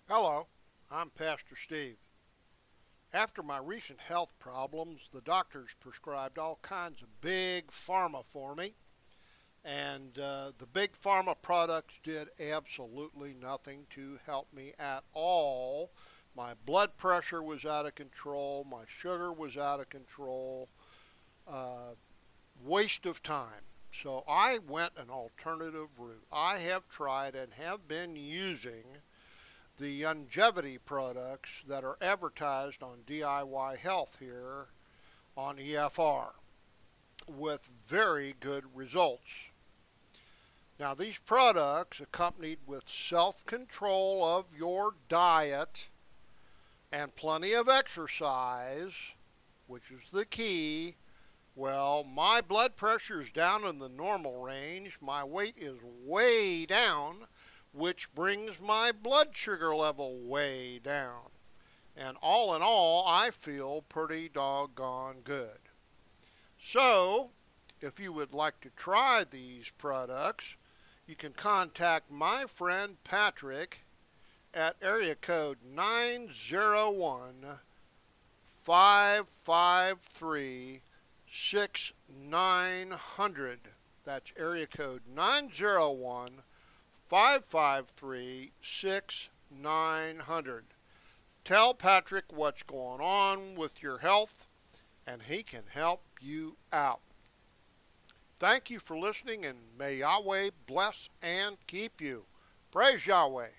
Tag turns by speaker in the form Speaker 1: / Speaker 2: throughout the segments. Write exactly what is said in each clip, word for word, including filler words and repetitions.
Speaker 1: Hello, I'm Pastor Steve. After my recent health problems, the doctors prescribed all kinds of big pharma for me, and uh, the big pharma products did absolutely nothing to help me at all. My blood pressure was out of control, my sugar was out of control, uh, waste of time. So I went an alternative route. I have tried and have been using the longevity products that are advertised on D I Y Health here on E F R with very good results. Now, these products, accompanied with self control of your diet and plenty of exercise, which is the key, well, my blood pressure is down in the normal range, my weight is way down, which brings my blood sugar level way down. And all in all, I feel pretty doggone good. So, if you would like to try these products, you can contact my friend Patrick at area code nine zero one, five five three, six nine zero zero. That's area code nine zero one, five five three, six nine zero zero. Tell Patrick what's going on with your health, and he can help you out. Thank you for listening, and may Yahweh bless and keep you. Praise Yahweh.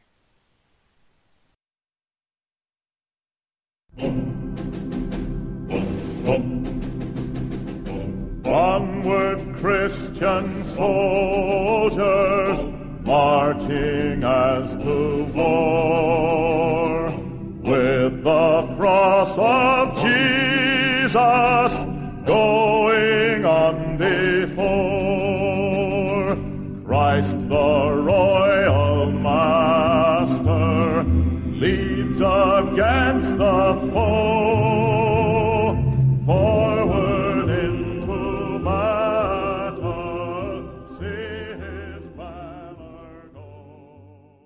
Speaker 2: Onward, Christian soldiers, marching as to war, with the cross of Jesus going on before. Christ the royal master leads against the foe, forward into battle, see his banner go.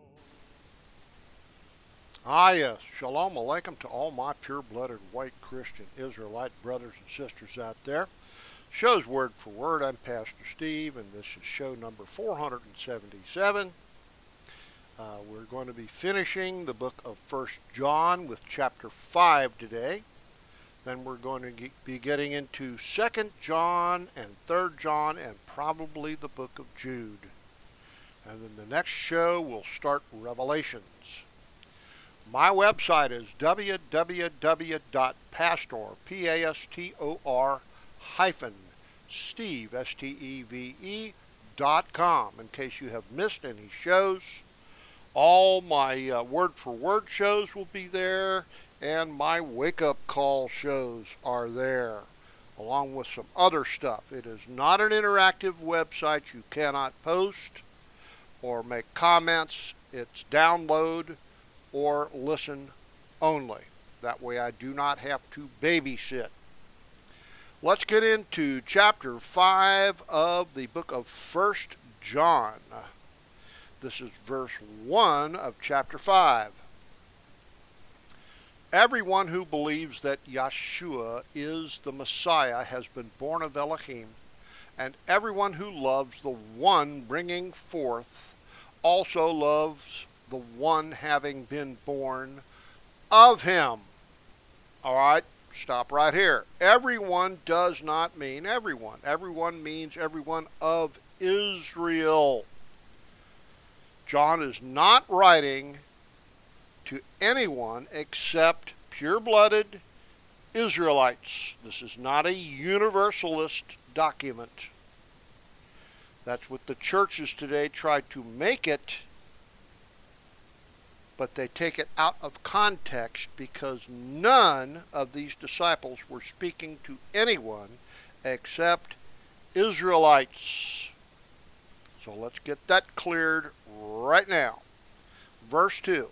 Speaker 1: Ah, yes. Shalom Aleichem to all my pure-blooded white Christian Israelite brothers and sisters out there. Show's word for word. I'm Pastor Steve, and this is show number four hundred seventy-seven. Uh, we're going to be finishing the book of First John with chapter five today. Then we're going to be getting into Second John and Third John and probably the book of Jude. And then the next show we'll start Revelations. My website is w w w dot pastor, P A S T O R, hyphen, Steve, S T E V E, dot com. In case you have missed any shows, all my uh, word-for-word shows will be there, and my wake-up call shows are there, along with some other stuff. It is not an interactive website. You cannot post or make comments. It's download or listen only. That way I do not have to babysit. Let's get into chapter five of the book of First John. This is verse one of chapter five. Everyone who believes that Yeshua is the Messiah has been born of Elohim, and everyone who loves the one bringing forth also loves the one having been born of him. All right, stop right here. Everyone does not mean everyone. Everyone means everyone of Israel. John is not writing to anyone except pure-blooded Israelites. This is not a universalist document. That's what the churches today try to make it, but they take it out of context because none of these disciples were speaking to anyone except Israelites. So let's get that cleared right now. Verse two.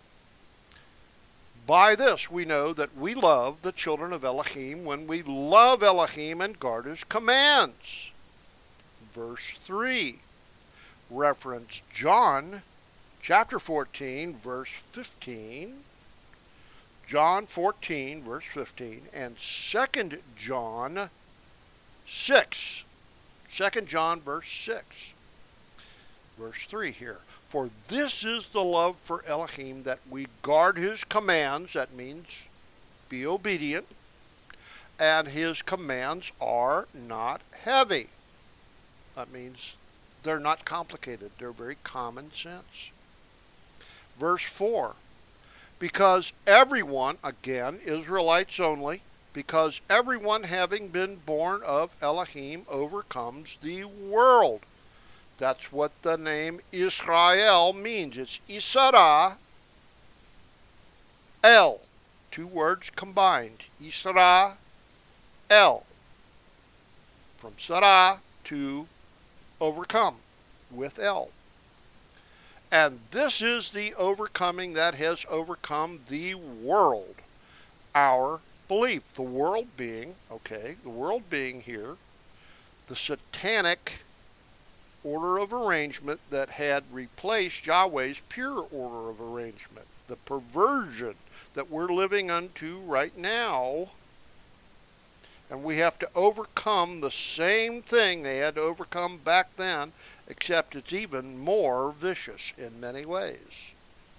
Speaker 1: By this we know that we love the children of Elohim when we love Elohim and guard his commands. Verse three. Reference John chapter fourteen, verse fifteen, John fourteen, verse fifteen, and Second John six. Second John, verse six. Verse three here. For this is the love for Elohim, that we guard his commands. That means be obedient. And his commands are not heavy. That means they're not complicated. They're very common sense. Verse four. Because everyone, again, Israelites only, because everyone having been born of Elohim overcomes the world. That's what the name Israel means. It's Isra El. Two words combined. Isra El. From Sarah to overcome with El. And this is the overcoming that has overcome the world. Our belief. The world being, okay, the world being here, the satanic order of arrangement that had replaced Yahweh's pure order of arrangement. The perversion that we're living unto right now. And we have to overcome the same thing they had to overcome back then, except it's even more vicious in many ways.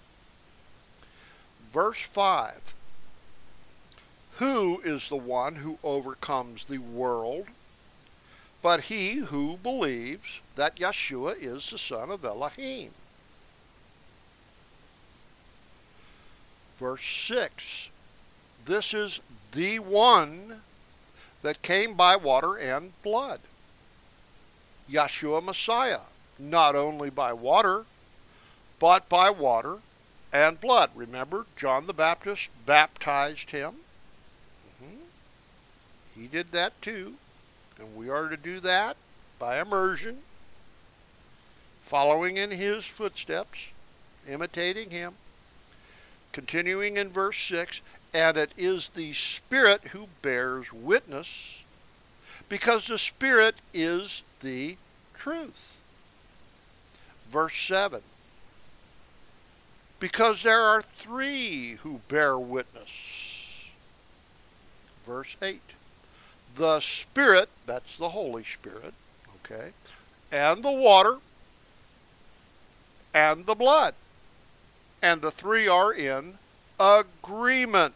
Speaker 1: Verse five. Who is the one who overcomes the world? But he who believes that Yeshua is the Son of Elohim. Verse six. This is the one that came by water and blood. Yeshua Messiah. Not only by water, but by water and blood. Remember, John the Baptist baptized him. Mm-hmm. He did that too. And we are to do that by immersion, following in his footsteps, imitating him. Continuing in verse six, and it is the Spirit who bears witness, because the Spirit is the truth. Verse seven, because there are three who bear witness. Verse eight, the Spirit, that's the Holy Spirit, okay, and the water, and the blood. And the three are in agreement.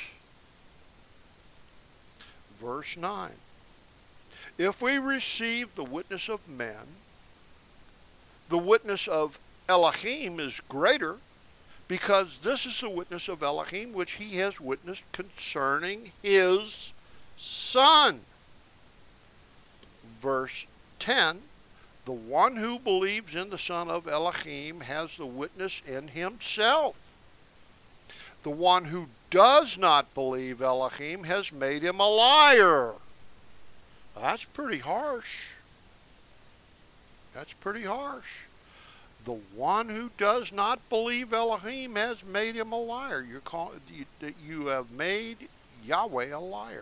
Speaker 1: Verse nine. If we receive the witness of men, the witness of Elohim is greater, because this is the witness of Elohim which he has witnessed concerning his Son. Verse ten. The one who believes in the Son of Elohim has the witness in himself. The one who does not believe Elohim has made him a liar. That's pretty harsh. That's pretty harsh. The one who does not believe Elohim has made him a liar. You call, you, you have made Yahweh a liar.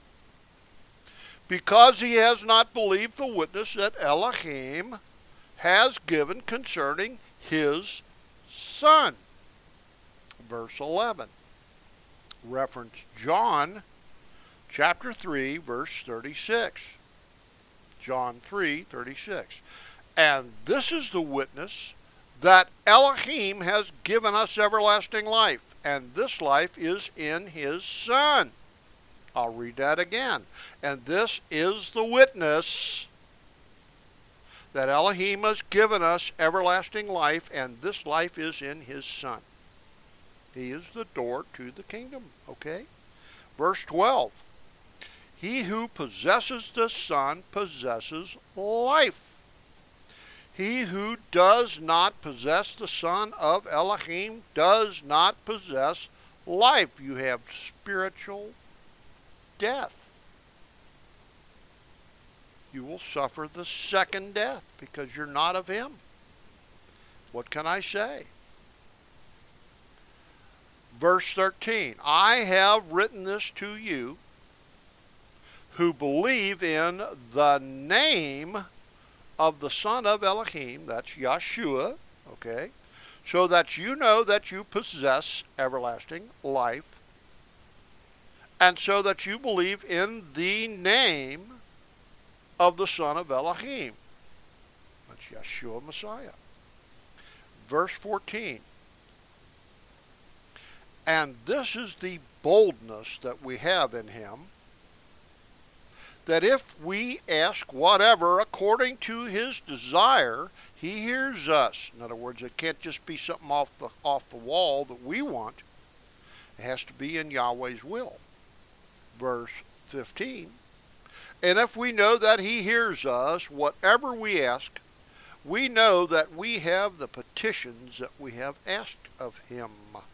Speaker 1: Because he has not believed the witness that Elohim has given concerning his Son. Verse eleven. Reference John chapter three, verse thirty-six. John three, thirty-six. And this is the witness that Elohim has given us everlasting life, and this life is in his Son. I'll read that again. And this is the witness that Elohim has given us everlasting life, and this life is in his Son. He is the door to the kingdom, okay? Verse twelve. He who possesses the Son possesses life. He who does not possess the Son of Elohim does not possess life. You have spiritual death. You will suffer the second death because you're not of him. What can I say? Verse thirteen. I have written this to you who believe in the name of the Son of Elohim, that's Yeshua, okay, so that you know that you possess everlasting life, and so that you believe in the name of the Son of Elohim. That's Yeshua Messiah. Verse fourteen. And this is the boldness that we have in him, that if we ask whatever according to his desire, he hears us. In other words, it can't just be something off the off the wall that we want. It has to be in Yahweh's will. Verse fifteen. And if we know that he hears us, whatever we ask, we know that we have the petitions that we have asked of him.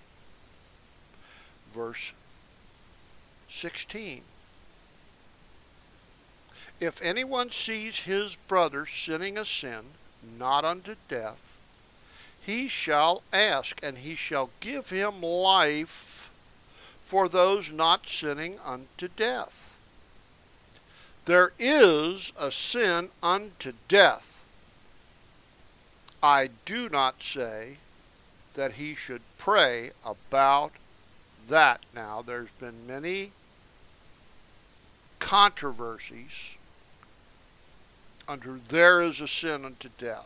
Speaker 1: Verse sixteen. If anyone sees his brother sinning a sin not unto death, he shall ask, and he shall give him life for those not sinning unto death. There is a sin unto death. I do not say that he should pray about that. Now, there's been many controversies under there is a sin unto death.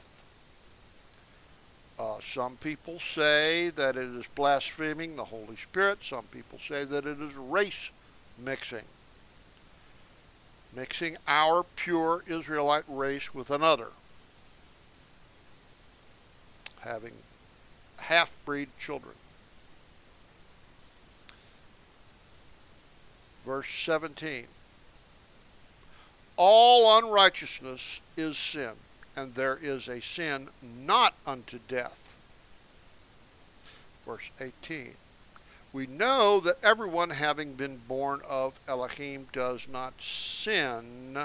Speaker 1: Uh, some people say that it is blaspheming the Holy Spirit. Some people say that it is race mixing. Mixing our pure Israelite race with another. Having half-breed children. Verse seventeen. All unrighteousness is sin, and there is a sin not unto death. Verse eighteen. We know that everyone having been born of Elohim does not sin.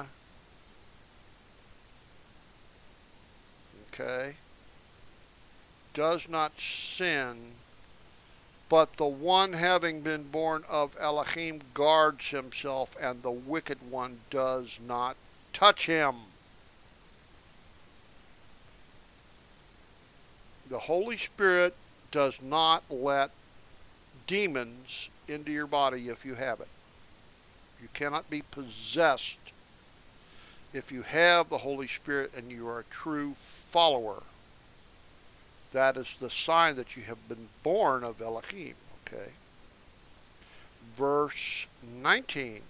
Speaker 1: Okay. Does not sin. But the one having been born of Elohim guards himself, and the wicked one does not touch him. The Holy Spirit does not let demons into your body if you have it. You cannot be possessed if you have the Holy Spirit and you are a true follower. That is the sign that you have been born of Elohim. Okay. Verse nineteen.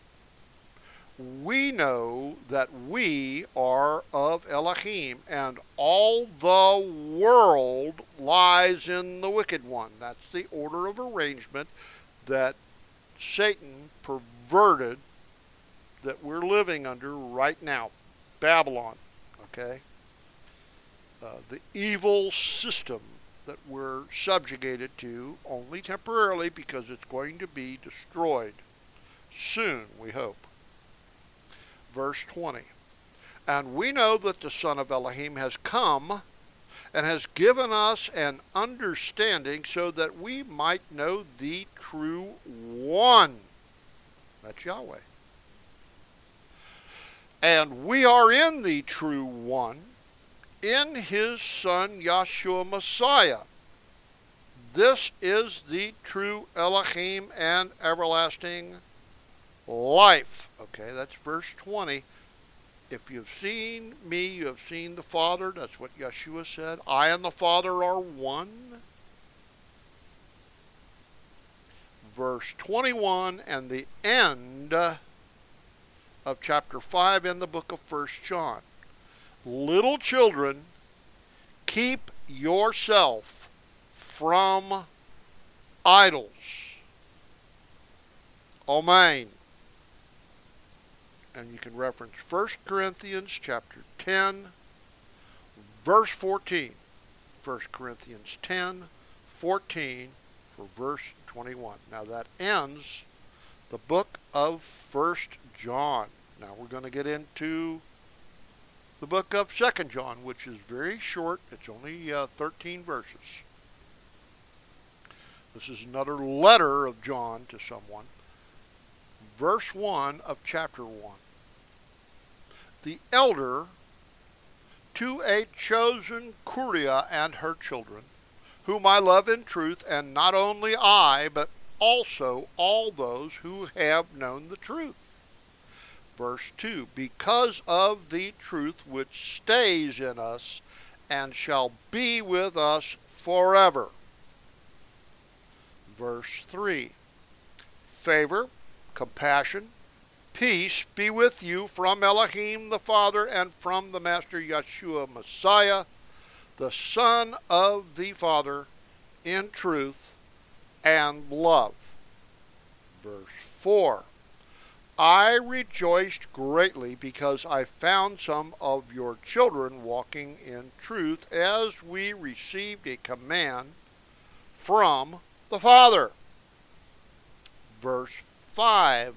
Speaker 1: We know that we are of Elohim, and all the world lies in the wicked one. That's the order of arrangement that Satan perverted that we're living under right now. Babylon. Okay. Uh, the evil system that we're subjugated to only temporarily, because it's going to be destroyed soon, we hope. Verse twenty. And we know that the Son of Elohim has come and has given us an understanding so that we might know the true one. That's Yahweh. And we are in the true one, in his Son, Yeshua Messiah. This is the true Elohim and everlasting life. Okay, that's verse twenty. If you've seen me, you have seen the Father. That's what Yeshua said. I and the Father are one. Verse twenty-one, and the end of chapter five in the book of First John. Little children, keep yourself from idols. Amen. And you can reference First Corinthians chapter ten, verse fourteen. First Corinthians ten, fourteen for verse twenty-one. Now that ends the book of First John. Now we're going to get into the book of Second John, which is very short. It's only uh, thirteen verses. This is another letter of John to someone. Verse one of chapter one. The elder to a chosen Curia and her children, whom I love in truth, and not only I, but also all those who have known the truth. Verse two, because of the truth which stays in us and shall be with us forever. Verse three, favor, compassion, peace be with you from Elohim the Father and from the Master Yeshua Messiah, the Son of the Father, in truth and love. Verse four, I rejoiced greatly because I found some of your children walking in truth, as we received a command from the Father. Verse five,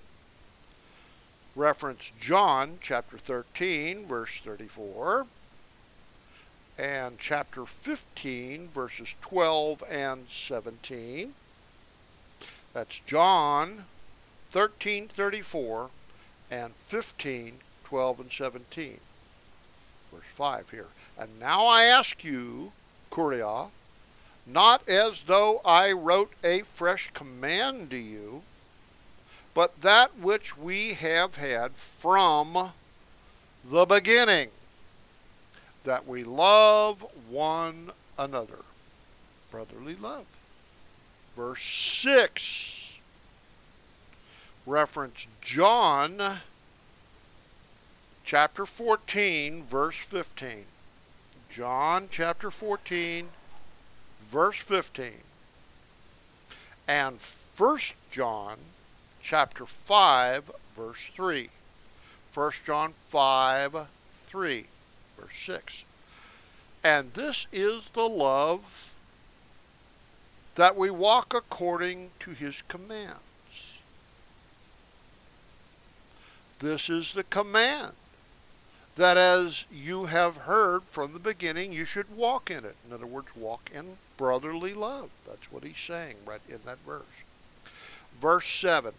Speaker 1: reference John chapter thirteen, verse thirty-four, and chapter fifteen, verses twelve and seventeen. That's John thirteen thirty-four and fifteen twelve and seventeen. Verse five here. And now I ask you, Kuria, not as though I wrote a fresh command to you, but that which we have had from the beginning, that we love one another. Brotherly love. Verse six, reference John chapter fourteen, verse fifteen. John chapter fourteen, verse fifteen. And First John chapter five, verse three. First John five, three, verse six. And this is the love, that we walk according to his commands. This is the command, that as you have heard from the beginning, you should walk in it. In other words, walk in brotherly love. That's what he's saying right in that verse. Verse seven.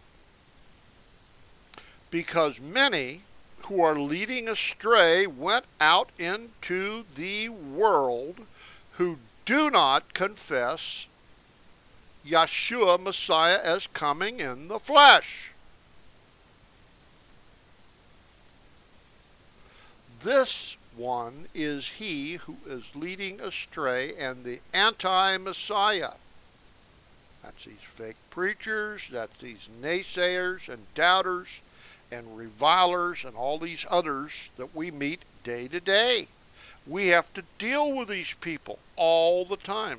Speaker 1: Because many who are leading astray went out into the world, who do not confess Yeshua Messiah as coming in the flesh. This one is he who is leading astray and the anti-Messiah. That's these fake preachers, that's these naysayers and doubters and revilers and all these others that we meet day to day. We have to deal with these people all the time.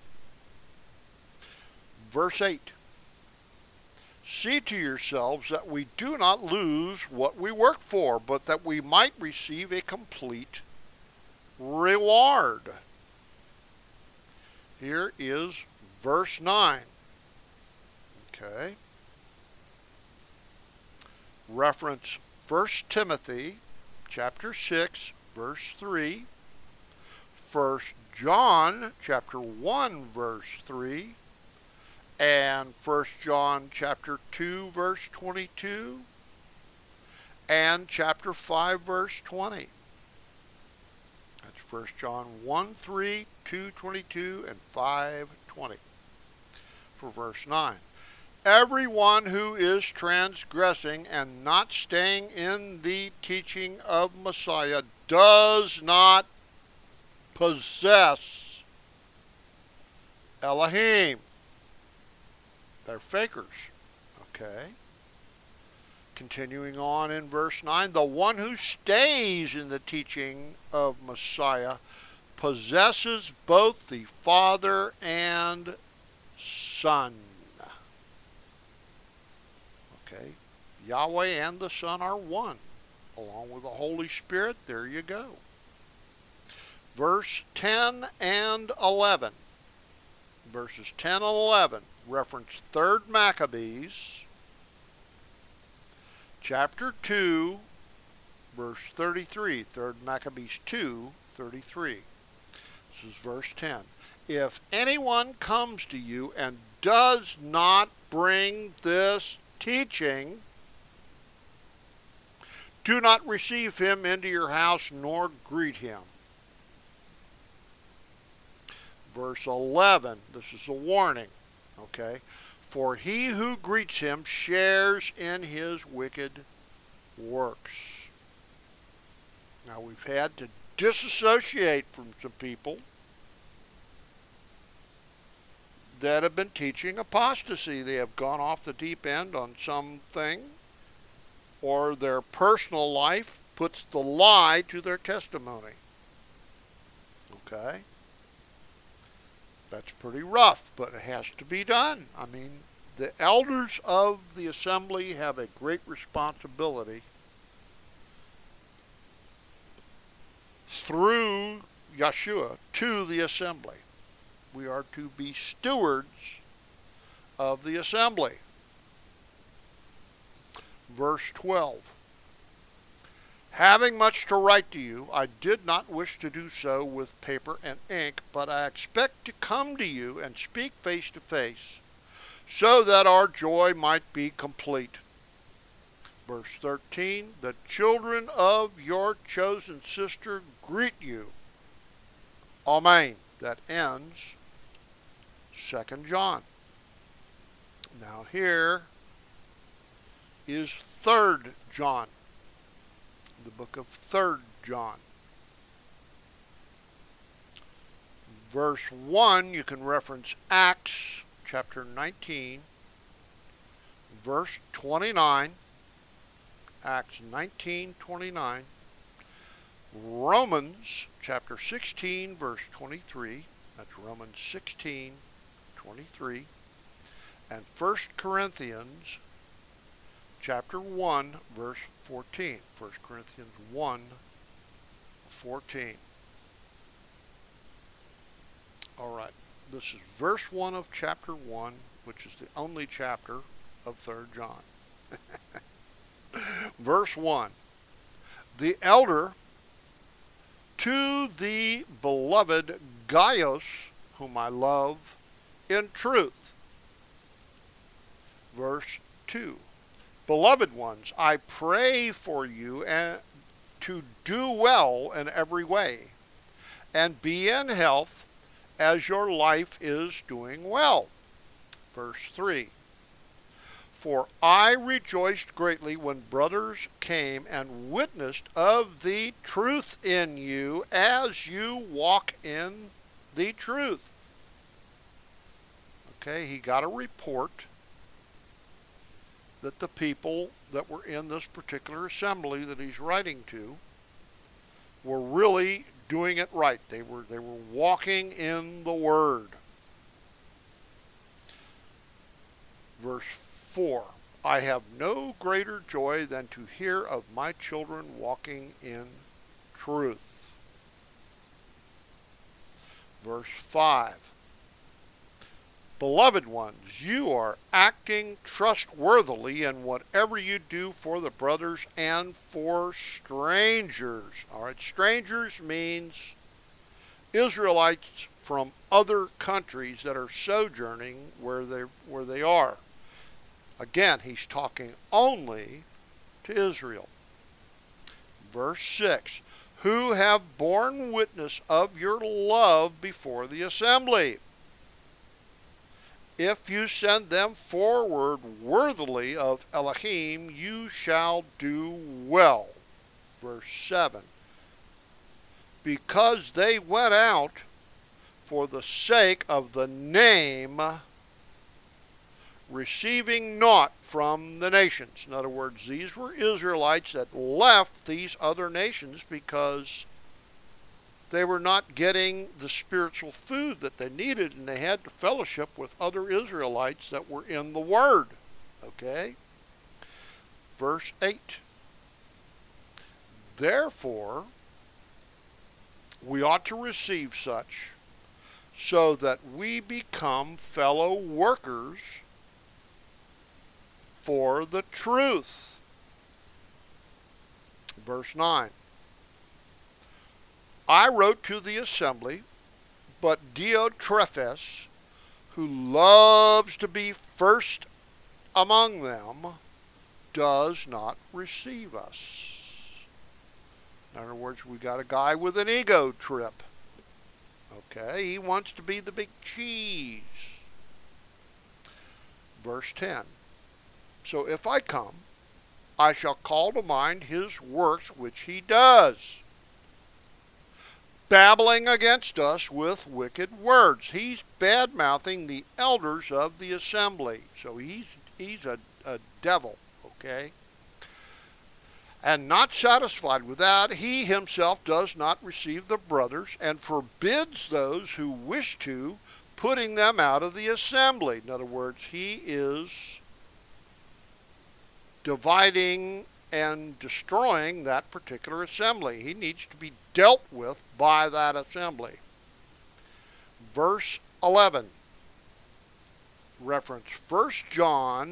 Speaker 1: Verse eight. See to yourselves that we do not lose what we work for, but that we might receive a complete reward. Here is verse nine. Okay. Reference First Timothy chapter six, verse three. First John chapter one, verse three. And First John chapter two, verse twenty-two, and chapter five, verse twenty. That's First John one, three, two, twenty-two, and five, twenty. For verse nine. Everyone who is transgressing and not staying in the teaching of Messiah does not possess Elohim. They're fakers. Okay. Continuing on in verse nine, the one who stays in the teaching of Messiah possesses both the Father and Son. Okay. Yahweh and the Son are one. Along with the Holy Spirit, there you go. Verse ten and eleven. Verses ten and eleven. Reference Third Maccabees, chapter two, verse thirty-three. Third Maccabees two, thirty-three. This is verse ten. If anyone comes to you and does not bring this teaching, do not receive him into your house nor greet him. Verse eleven, this is a warning, okay? For he who greets him shares in his wicked works. Now we've had to disassociate from some people that have been teaching apostasy. They have gone off the deep end on something, or their personal life puts the lie to their testimony. Okay? That's pretty rough, but it has to be done. I mean, the elders of the assembly have a great responsibility through Yeshua to the assembly. We are to be stewards of the assembly. Verse twelve. Having much to write to you, I did not wish to do so with paper and ink, but I expect to come to you and speak face to face, so that our joy might be complete. Verse thirteen, the children of your chosen sister greet you. Amen. That ends Second John. Now here is Third John, the book of Third John. Verse one, you can reference Acts chapter nineteen, verse twenty-nine, Acts nineteen twenty-nine, Romans chapter sixteen, verse twenty-three, that's Romans sixteen twenty-three, and First Corinthians chapter one, verse fourteen. First Corinthians one, fourteen. All right, this is verse one of chapter one, which is the only chapter of Third John. Verse one, the elder to the beloved Gaius, whom I love in truth. Verse two, beloved ones, I pray for you and to do well in every way, and be in health as your life is doing well. Verse three, for I rejoiced greatly when brothers came and witnessed of the truth in you as you walk in the truth. Okay, he got a report that the people that were in this particular assembly that he's writing to were really doing it right. They were they were walking in the Word. Verse four, I have no greater joy than to hear of my children walking in truth. Verse five, beloved ones, you are acting trustworthily in whatever you do for the brothers and for strangers. All right, strangers means Israelites from other countries that are sojourning where they where they are. Again, he's talking only to Israel. Verse six, who have borne witness of your love before the assembly. If you send them forward worthily of Elohim, you shall do well. Verse seven, because they went out for the sake of the name, receiving naught from the nations. In other words, these were Israelites that left these other nations because they were not getting the spiritual food that they needed, and they had to fellowship with other Israelites that were in the Word. Okay? Verse eight. Therefore, we ought to receive such, so that we become fellow workers for the truth. Verse nine. I wrote to the assembly, but Diotrephes, who loves to be first among them, does not receive us. In other words, we got a guy with an ego trip. Okay, he wants to be the big cheese. Verse ten. So if I come, I shall call to mind his works which he does, babbling against us with wicked words. He's bad-mouthing the elders of the assembly. So he's he's a, a devil, okay? And not satisfied with that, he himself does not receive the brothers and forbids those who wish to, putting them out of the assembly. In other words, he is dividing and destroying that particular assembly. He needs to be dealt with by that assembly. Verse eleven. Reference First John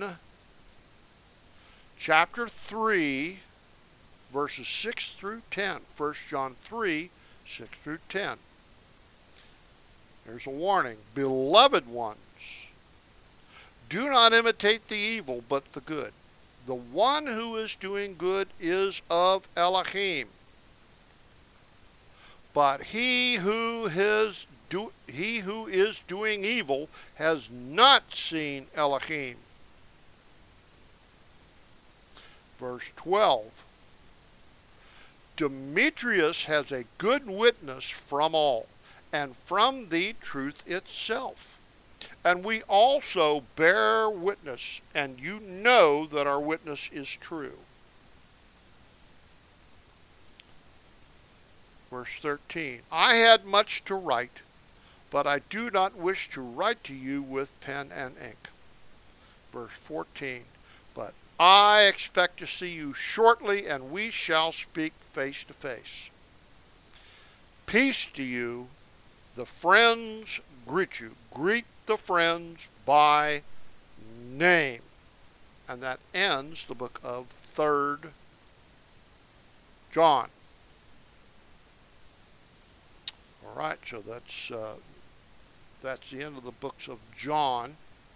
Speaker 1: chapter three, verses six through ten. First John three, six through ten. There's a warning. Beloved ones, do not imitate the evil, but the good. The one who is doing good is of Elohim. But he who is do, he who is doing evil has not seen Elohim. Verse twelve. Demetrius has a good witness from all, and from the truth itself. And we also bear witness, and you know that our witness is true. Verse thirteen. I had much to write, but I do not wish to write to you with pen and ink. Verse fourteen. But I expect to see you shortly, and we shall speak face to face. Peace to you. The friends greet you. Greet the friends by name. And that ends the book of Third John. All right, so that's uh, that's the end of the books of John.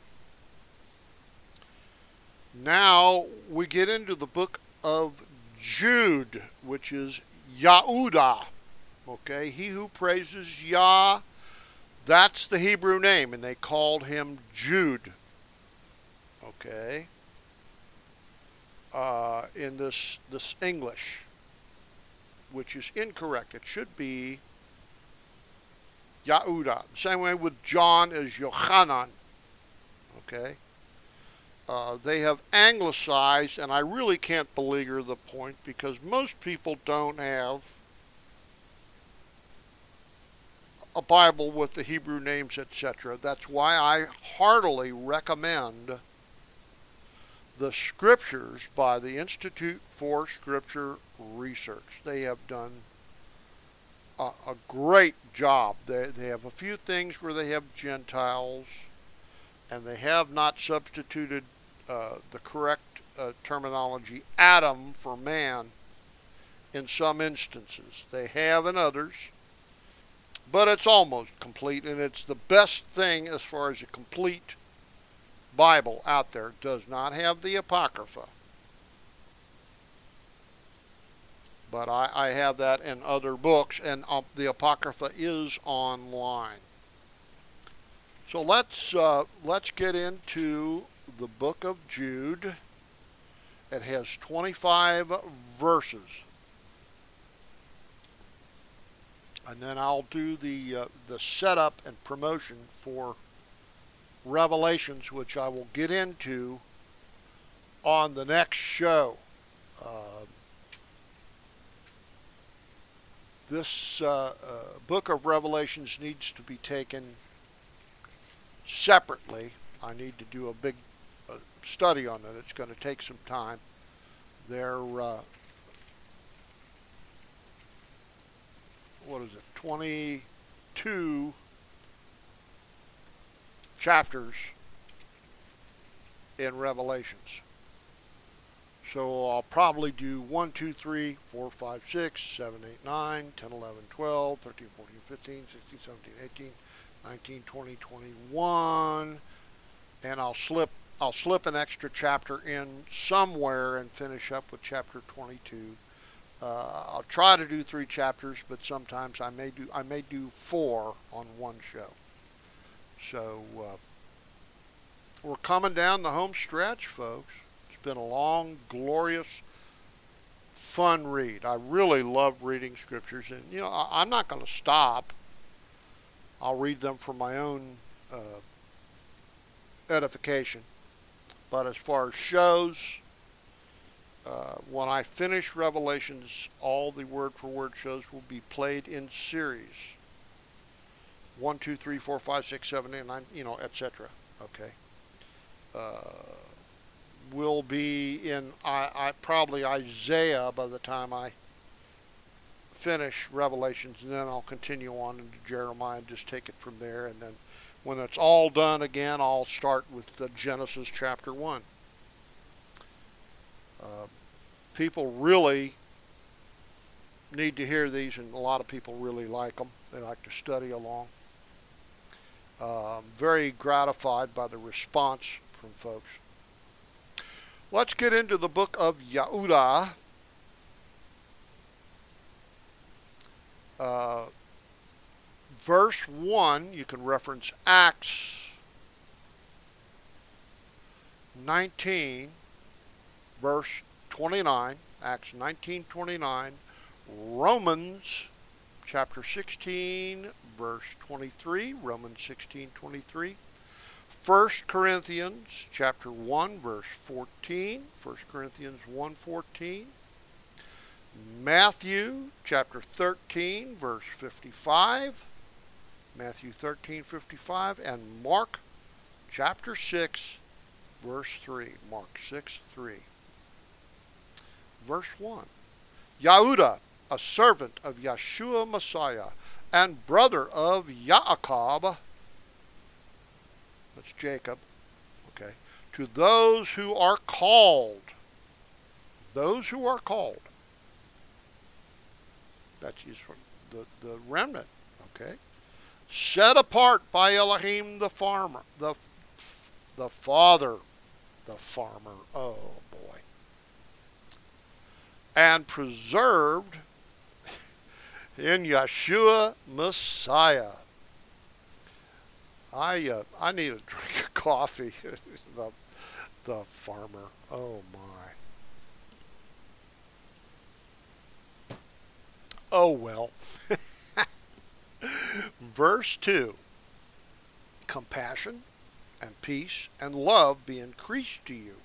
Speaker 1: Now we get into the book of Jude, which is Yahudah. Okay, he who praises Yah, that's the Hebrew name, and they called him Jude. Okay, uh, in this this English, which is incorrect. It should be Yahudah. Same way with John as Yochanan. Okay. Uh, they have anglicized, and I really can't belabor the point because most people don't have a Bible with the Hebrew names, et cetera. That's why I heartily recommend the scriptures by the Institute for Scripture Research. They have done a, a great job. They, they have a few things where they have Gentiles, and they have not substituted uh, the correct uh, terminology, Adam, for man in some instances. They have in others, but it's almost complete, and it's the best thing as far as a complete Bible out there. It does not have the Apocrypha, but I, I have that in other books, and uh, the Apocrypha is online. So let's uh, let's get into the book of Jude. It has twenty-five verses, and then I'll do the uh, the setup and promotion for Revelations, which I will get into on the next show. Uh, this uh, uh, book of Revelations needs to be taken separately. I need to do a big uh, study on it. It's going to take some time. There, uh, what is it, twenty-two chapters in Revelations. So I'll probably do one, two, three, four, five, six, seven, eight, nine, ten, eleven, twelve, thirteen, fourteen, fifteen, sixteen, seventeen, eighteen, nineteen, twenty, twenty-one, and I'll slip I'll slip an extra chapter in somewhere and finish up with chapter twenty-two, Uh, I'll try to do three chapters, but sometimes I may do I may do four on one show. So uh, we're coming down the home stretch, folks. It's been a long, glorious, fun read. I really love reading scriptures, and you know I, I'm not going to stop. I'll read them for my own uh, edification. But as far as shows, uh, when I finish Revelations, all the word-for-word shows will be played in series. One, two, three, four, five, six, seven, eight, nine, you know, et cetera. Okay. Uh, will be in I, I probably Isaiah by the time I finish Revelations, and then I'll continue on into Jeremiah and just take it from there. And then when it's all done again, I'll start with the Genesis chapter one. Uh, people really need to hear these, and a lot of people really like them. They like to study along. Uh, very gratified by the response from folks. Let's get into the book of Yahudah. Uh, verse one, you can reference Acts nineteen, verse twenty-nine, Acts nineteen twenty-nine, Romans chapter sixteen, verse twenty-three, Romans sixteen twenty-three, First Corinthians chapter one, verse fourteen, First Corinthians one fourteen, Matthew chapter thirteen, verse fifty-five, Matthew thirteen fifty-five, and Mark chapter six, verse three, Mark six three. Verse one, Yahudah, a servant of Yeshua Messiah, and brother of Yaakov, that's Jacob, okay, to those who are called, those who are called, that's the, the remnant, okay, set apart by Elohim the farmer, the, the Father, the farmer, oh boy, and preserved in Yeshua Messiah. I uh, I need a drink of coffee. the the farmer. Oh my. Oh well. Verse two. Compassion and peace and love be increased to you.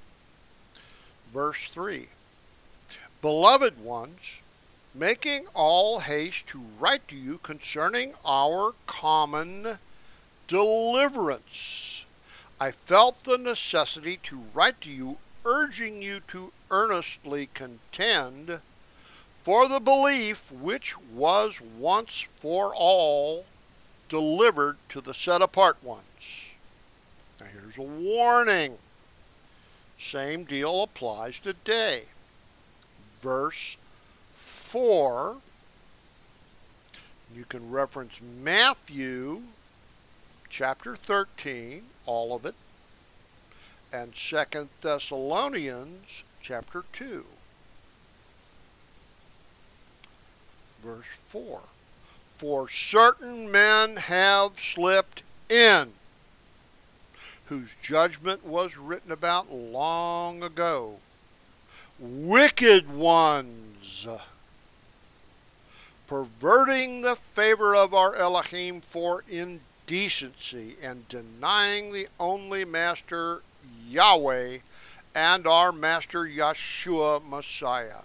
Speaker 1: Verse three. Beloved ones, making all haste to write to you concerning our common deliverance. I felt the necessity to write to you, urging you to earnestly contend for the belief which was once for all delivered to the set-apart ones. Now here's a warning. Same deal applies today. Verse four, you can reference Matthew chapter thirteen, all of it, and Second Thessalonians chapter two. Verse four, for certain men have slipped in, whose judgment was written about long ago. Wicked ones, perverting the favor of our Elohim for indecency, and denying the only Master Yahweh and our Master Yeshua Messiah.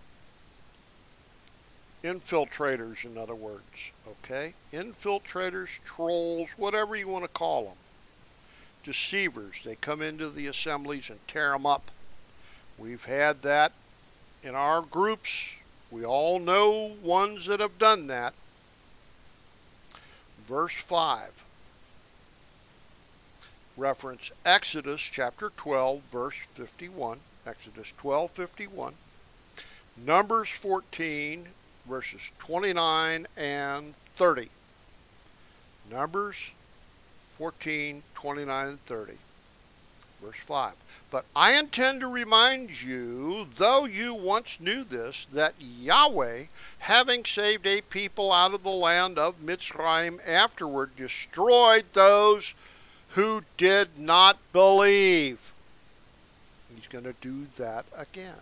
Speaker 1: Infiltrators, in other words, okay? Infiltrators, trolls, whatever you want to call them. Deceivers. They come into the assemblies and tear them up. We've had that in our groups. We all know ones that have done that. Verse five. Reference Exodus chapter twelve, verse fifty-one. Exodus twelve, fifty-one. Numbers fourteen, verses twenty-nine and thirty. Numbers fourteen, twenty-nine and thirty. Verse five. But I intend to remind you, though you once knew this, that Yahweh, having saved a people out of the land of Mitzrayim, afterward destroyed those who did not believe. He's going to do that again.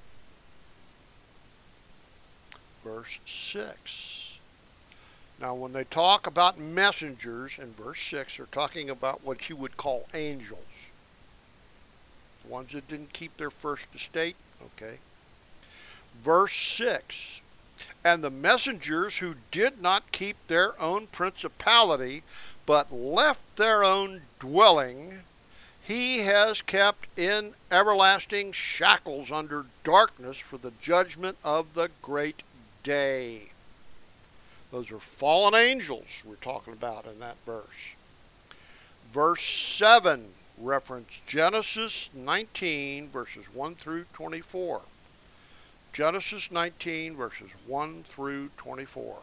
Speaker 1: Verse six. Now, when they talk about messengers in verse six, they're talking about what you would call angels. The ones that didn't keep their first estate, okay. Verse six. And the messengers who did not keep their own principality, but left their own dwelling, he has kept in everlasting shackles under darkness for the judgment of the great day. Those are fallen angels we're talking about in that verse. Verse seven reference Genesis nineteen, verses one through twenty-four. Genesis nineteen, verses one through twenty-four.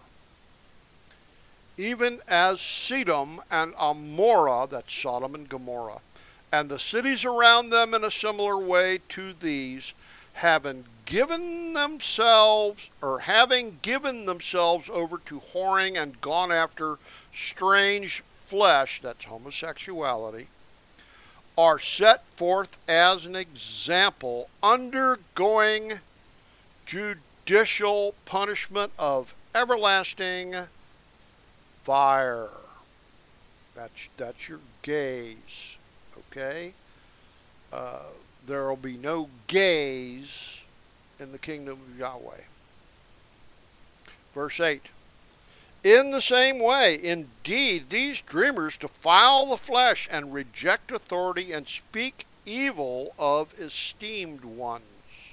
Speaker 1: Even as Sodom and Amorah, that's Sodom and Gomorrah, and the cities around them in a similar way to these, having given themselves, or having given themselves over to whoring and gone after strange flesh, that's homosexuality, are set forth as an example, undergoing judicial punishment of everlasting fire. That's, that's your gays, okay? Uh, there will be no gays in the kingdom of Yahweh. Verse eight. In the same way, indeed, these dreamers defile the flesh and reject authority and speak evil of esteemed ones.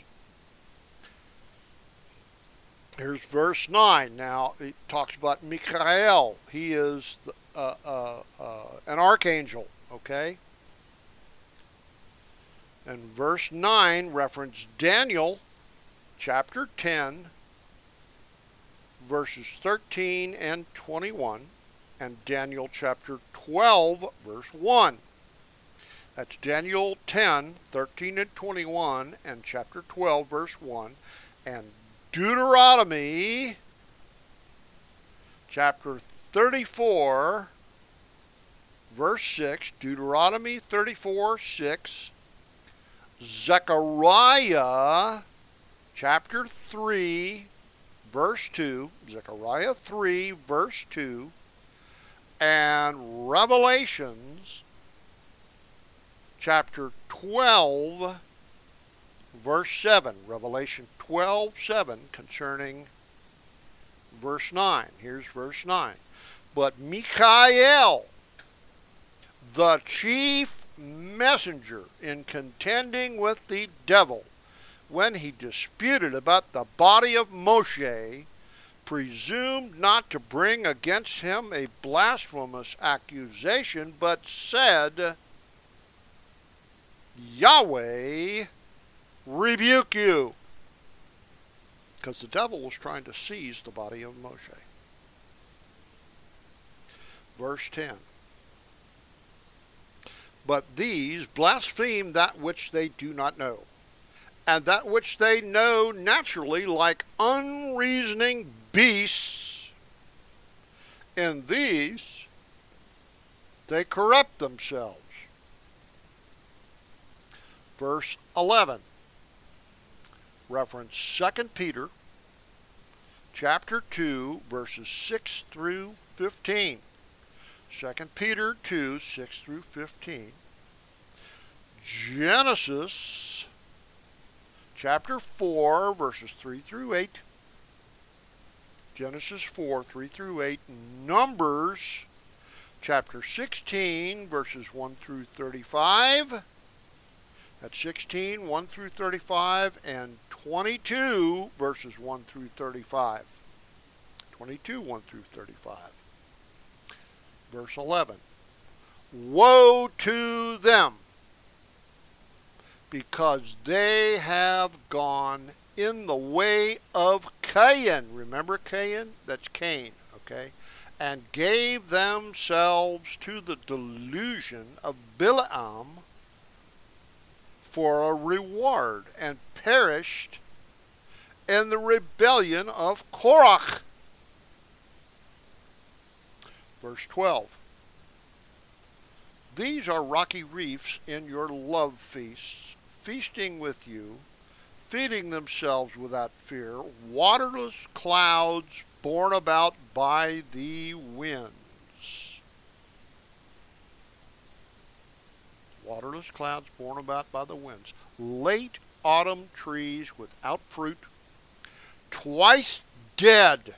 Speaker 1: Here's verse nine. Now, it talks about Michael. He is the, uh, uh, uh, an archangel, okay? And verse nine reference Daniel chapter ten, verses thirteen and twenty-one, and Daniel chapter twelve, verse one. That's Daniel ten, thirteen and twenty-one, and chapter twelve, verse one, and Deuteronomy chapter thirty-four, verse six, Deuteronomy thirty-four, six, Zechariah chapter three, verse two, Zechariah three, verse two, and Revelations chapter twelve, verse seven. Revelation twelve, seven, concerning verse nine. Here's verse nine. But Michael, the chief messenger, in contending with the devil, when he disputed about the body of Moshe, presumed not to bring against him a blasphemous accusation, but said, Yahweh rebuke you. Because the devil was trying to seize the body of Moshe. Verse ten. But these blaspheme that which they do not know, and that which they know naturally, like unreasoning beasts. In these they corrupt themselves. Verse eleven. Reference Second Peter chapter two, verses six through fifteen. Second Peter two, six through fifteen. Genesis chapter four, verses three through eight. Genesis four, three through eight. Numbers chapter sixteen, verses one through thirty-five. That's sixteen, one through thirty-five, and twenty-two, verses one through thirty-five. twenty-two, one through thirty-five. Verse eleven. Woe to them, because they have gone in the way of Cain. Remember Cain? That's Cain, okay? And gave themselves to the delusion of Bileam, for a reward, and perished in the rebellion of Korach. Verse twelve. These are rocky reefs in your love feasts, feasting with you, feeding themselves without fear, waterless clouds borne about by the winds. Waterless clouds borne about by the winds. Late autumn trees without fruit, twice dead,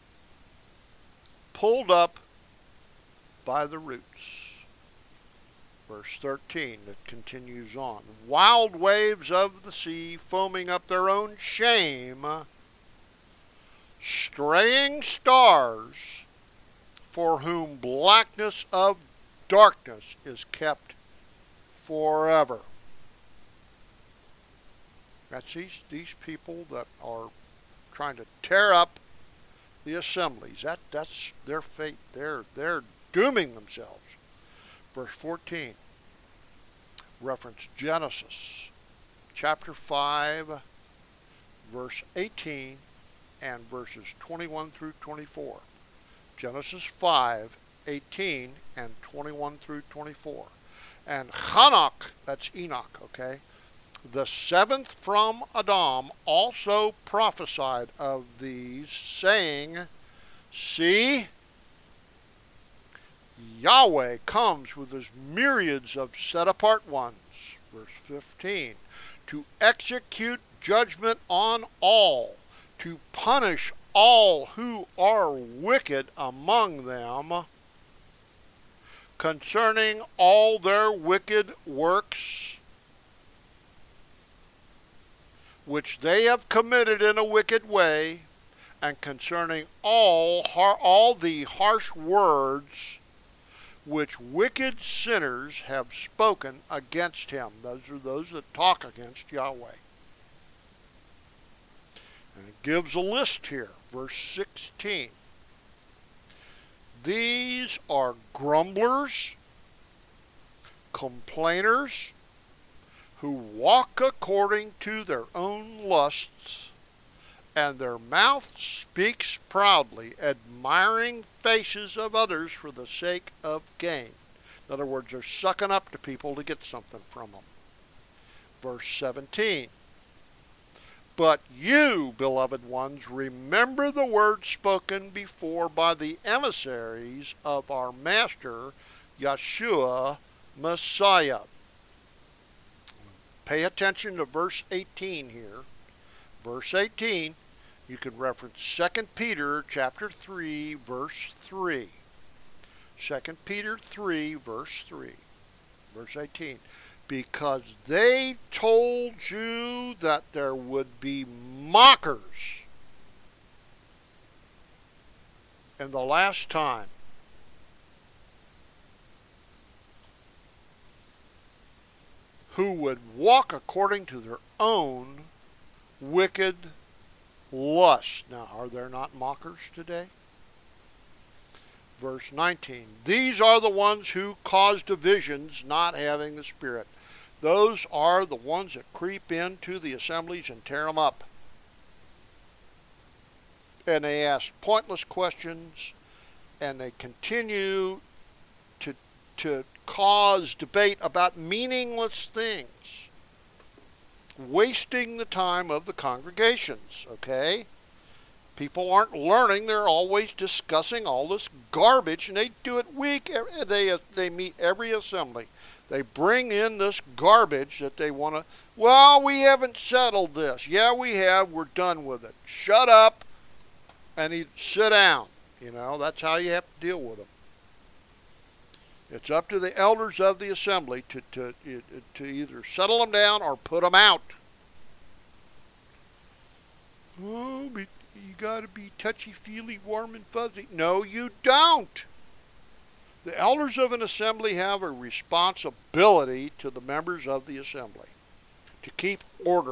Speaker 1: pulled up by the roots. Verse thirteen, that continues on. Wild waves of the sea, foaming up their own shame, straying stars, for whom blackness of darkness is kept forever. That's these, these people that are trying to tear up the assemblies. That, that's their fate. They're, they're dooming themselves. Verse fourteen, reference Genesis chapter five, verse eighteen, and verses twenty-one through twenty-four. Genesis five, eighteen, and twenty-one through twenty-four. And Hanok, that's Enoch, okay, the seventh from Adam, also prophesied of these, saying, See, Yahweh comes with his myriads of set-apart ones, verse fifteen, to execute judgment on all, to punish all who are wicked among them, concerning all their wicked works, which they have committed in a wicked way, and concerning all, all the harsh words which wicked sinners have spoken against him. Those are those that talk against Yahweh. And it gives a list here, verse sixteen. These are grumblers, complainers, who walk according to their own lusts, and their mouth speaks proudly, admiring faces of others for the sake of gain. In other words, they're sucking up to people to get something from them. Verse seventeen. But you, beloved ones, remember the words spoken before by the emissaries of our Master, Yeshua Messiah. Pay attention to verse eighteen here. Verse eighteen, you can reference Second Peter chapter three, verse three. Second Peter three, verse three. Verse eighteen. Because they told you that there would be mockers in the last time. Who would walk according to their own wicked lusts. Now, are there not mockers today? Verse nineteen. These are the ones who cause divisions, not having the Spirit. Those are the ones that creep into the assemblies and tear them up. And they ask pointless questions, and they continue to, to cause debate about meaningless things, wasting the time of the congregations, okay? People aren't learning. They're always discussing all this garbage, and they do it week. They, they meet every assembly. They bring in this garbage that they want to, well, we haven't settled this. Yeah, we have. We're done with it. Shut up and you sit down. You know, that's how you have to deal with them. It's up to the elders of the assembly to, to, to either settle them down or put them out. Oh, but you got to be touchy-feely, warm and fuzzy. No, you don't. The elders of an assembly have a responsibility to the members of the assembly to keep order.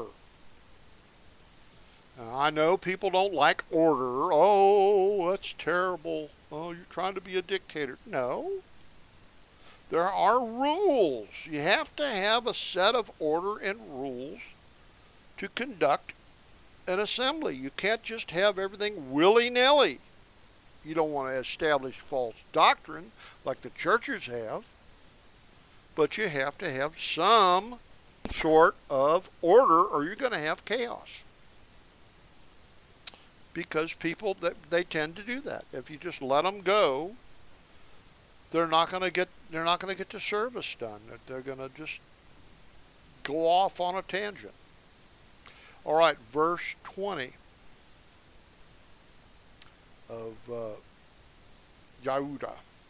Speaker 1: Now, I know people don't like order. Oh, that's terrible. Oh, you're trying to be a dictator. No. There are rules. You have to have a set of order and rules to conduct an assembly. You can't just have everything willy-nilly. You don't want to establish false doctrine like the churches have, but you have to have some sort of order or you're going to have chaos. Because people, that they tend to do that. If you just let them go, they're not going to get they're not going to get the service done. They're going to just go off on a tangent. All right, verse twenty of uh, Yehuda.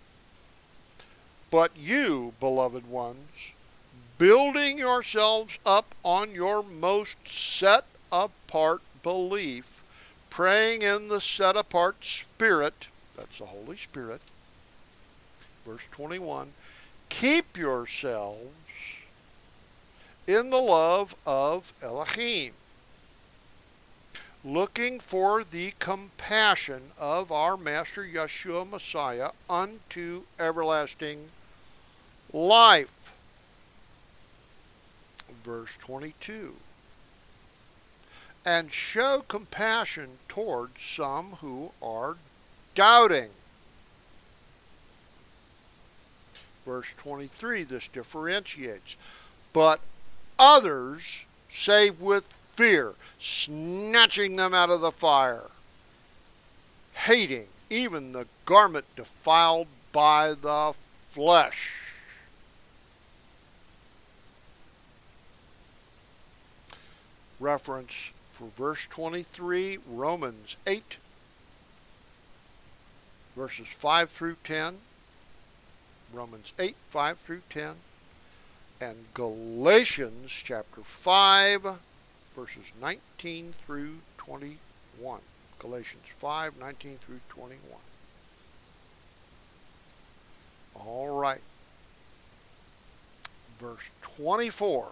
Speaker 1: But you, beloved ones, building yourselves up on your most set-apart belief, praying in the set-apart Spirit, that's the Holy Spirit, verse twenty-one, keep yourselves in the love of Elohim, looking for the compassion of our Master Yeshua Messiah unto everlasting life. Verse twenty-two. And show compassion towards some who are doubting. Verse twenty-three, this differentiates. But others save with fear, snatching them out of the fire, hating even the garment defiled by the flesh. Reference for verse twenty-three, Romans eight, verses five through ten, Romans eight, five through ten, and Galatians chapter five, verses nineteen through twenty-one. Galatians five, nineteen through twenty-one. All right. Verse twenty-four.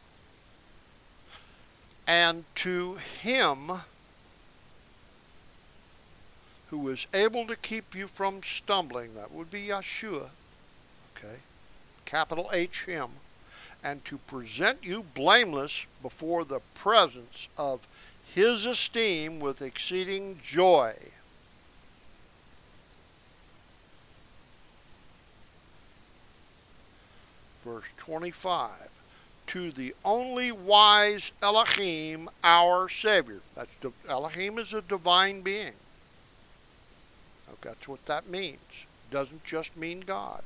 Speaker 1: And to him who is able to keep you from stumbling, that would be Yeshua, okay, capital H, him, and to present you blameless before the presence of his esteem with exceeding joy. Verse twenty-five. To the only wise Elohim, our Savior. That's Elohim is a divine being. That's what that means. It doesn't just mean God.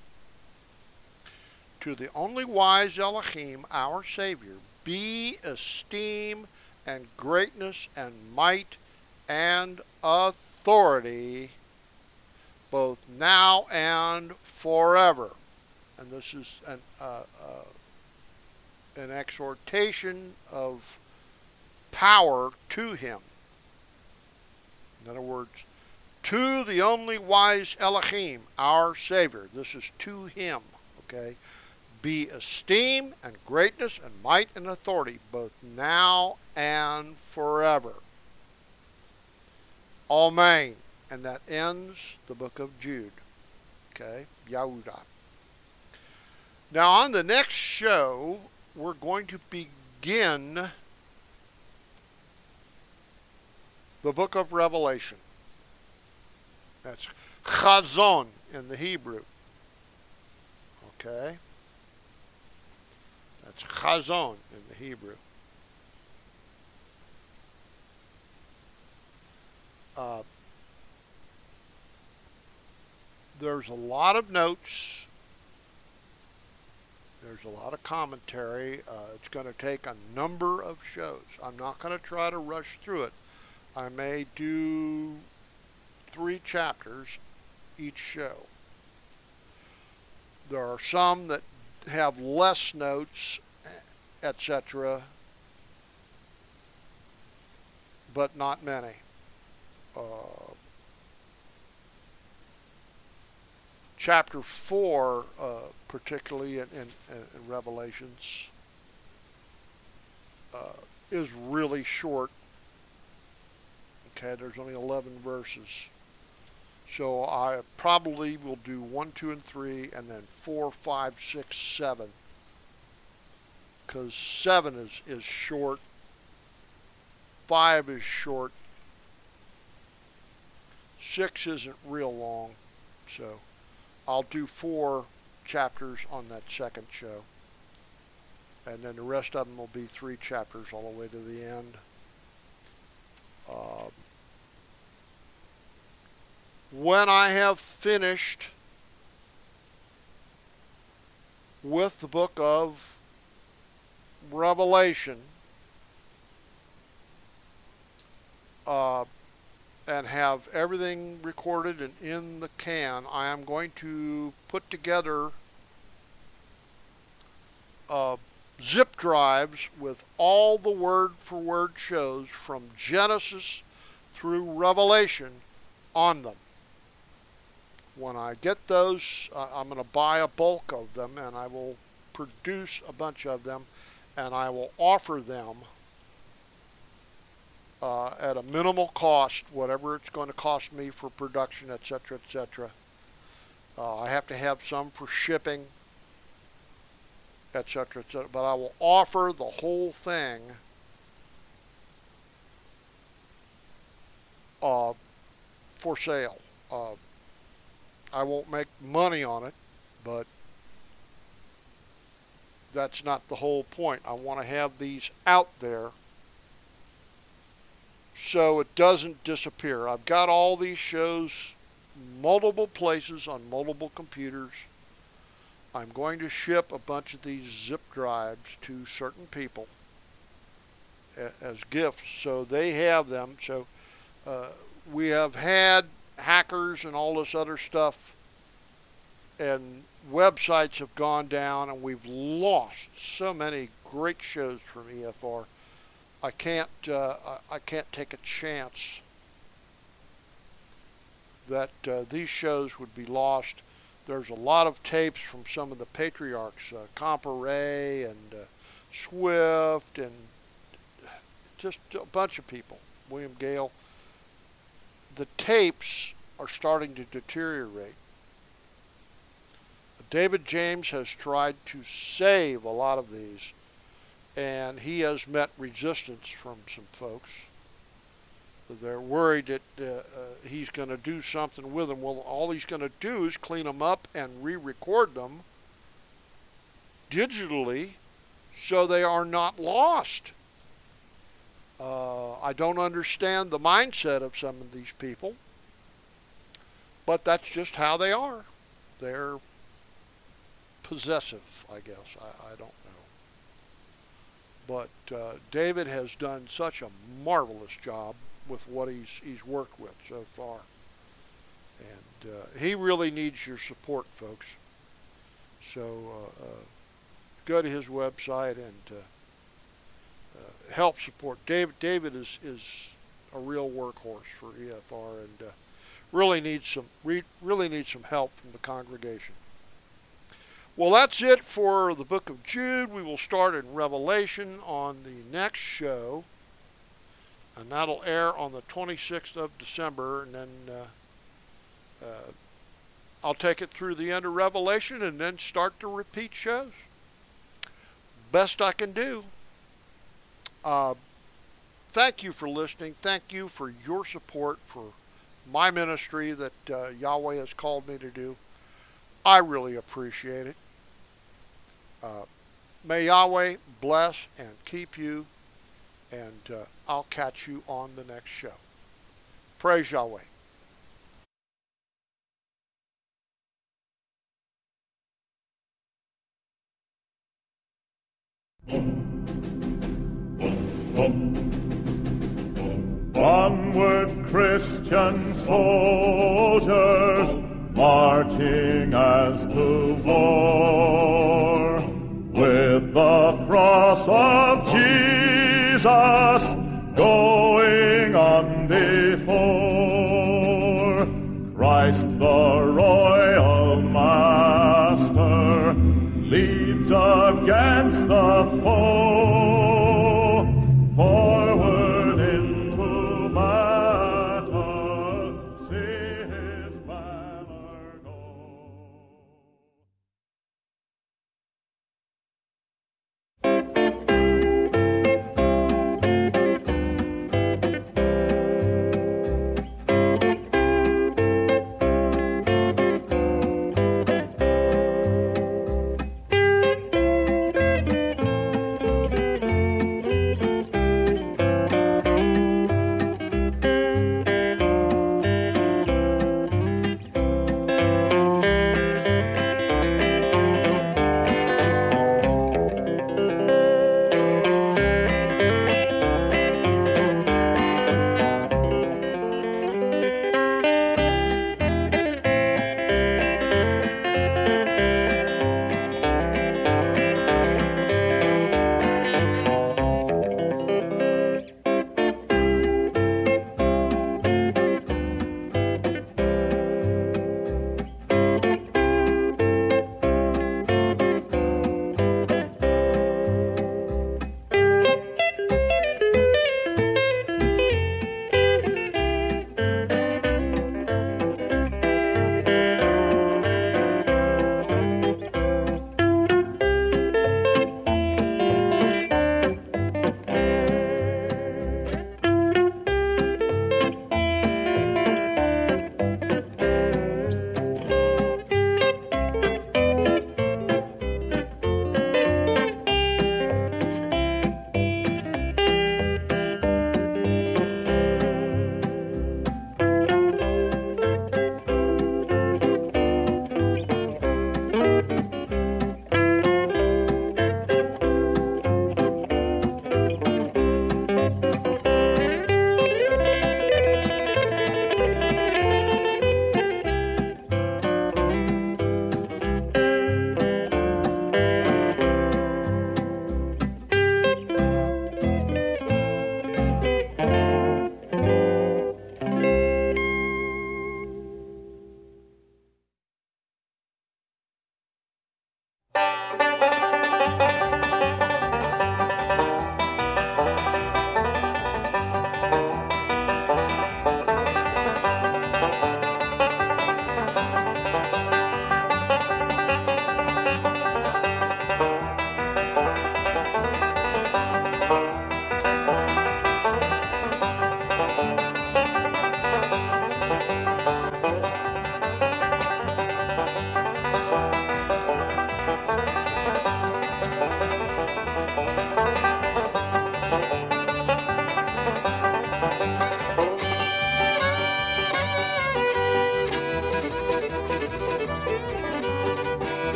Speaker 1: To the only wise Elohim, our Savior, be esteem and greatness and might and authority, both now and forever. And this is an uh, uh, an exhortation of power to him. In other words, to the only wise Elohim, our Savior. This is to him, okay? Be esteem and greatness and might and authority, both now and forever. Amen. And that ends the book of Jude. Okay? Yehuda. Now on the next show, we're going to begin the book of Revelation. That's Chazon in the Hebrew. Okay? That's Chazon in the Hebrew. Uh, there's a lot of notes. There's a lot of commentary. Uh, it's going to take a number of shows. I'm not going to try to rush through it. I may do three chapters each show. There are some that have less notes, et cetera, but not many. Uh, chapter four, uh, particularly in, in, in Revelations, uh, is really short. Okay, there's only eleven verses. So I probably will do one, two, and three, and then four, five, six, seven. Because seven is, is short. Five is short. Six isn't real long. So I'll do four chapters on that second show. And then the rest of them will be three chapters all the way to the end. Uh, when I have finished with the book of Revelation, uh, and have everything recorded and in the can, I am going to put together uh, zip drives with all the word-for-word shows from Genesis through Revelation on them. When I get those, uh, I'm going to buy a bulk of them, and I will produce a bunch of them, and I will offer them uh, at a minimal cost, whatever it's going to cost me for production, et cetera, et cetera. Uh, I have to have some for shipping, et cetera, et cetera. But I will offer the whole thing uh, for sale. Uh, I won't make money on it, but that's not the whole point. I want to have these out there so it doesn't disappear. I've got all these shows multiple places on multiple computers. I'm going to ship a bunch of these zip drives to certain people as gifts, so they have them. So uh, we have had hackers and all this other stuff, and websites have gone down, and we've lost so many great shows from E F R. I can't uh, I can't take a chance that uh, these shows would be lost. There's a lot of tapes from some of the patriarchs, uh, Comparet and uh, Swift, and just a bunch of people, William Gale. The tapes are starting to deteriorate. David James has tried to save a lot of these, and he has met resistance from some folks. They're worried that uh, uh, he's going to do something with them. Well, all he's going to do is clean them up and re-record them digitally so they are not lost. Uh, I don't understand the mindset of some of these people, but that's just how they are. They're possessive, I guess. I, I don't know. But uh, David has done such a marvelous job with what he's he's worked with so far. And uh, he really needs your support, folks. So uh, uh, go to his website and uh, uh, help support. David David is, is a real workhorse for E F R, and uh, really needs some re- really needs some help from the congregation. Well, that's it for the book of Jude. We will start in Revelation on the next show, and that'll air on the twenty-sixth of December, and then uh, uh, I'll take it through the end of Revelation and then start to repeat shows. Best I can do. Uh, thank you for listening. Thank you for your support for my ministry that uh, Yahweh has called me to do. I really appreciate it. Uh, may Yahweh bless and keep you, and uh, I'll catch you on the next show. Praise Yahweh.
Speaker 2: Onward, Christian soldiers, marching as to war, with the cross of Jesus going on before. Christ the royal master leads against the foe, forward into battle, see his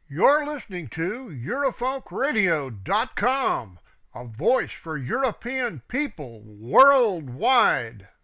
Speaker 1: You're listening to Eurofolk Radio dot com, a voice for European people worldwide.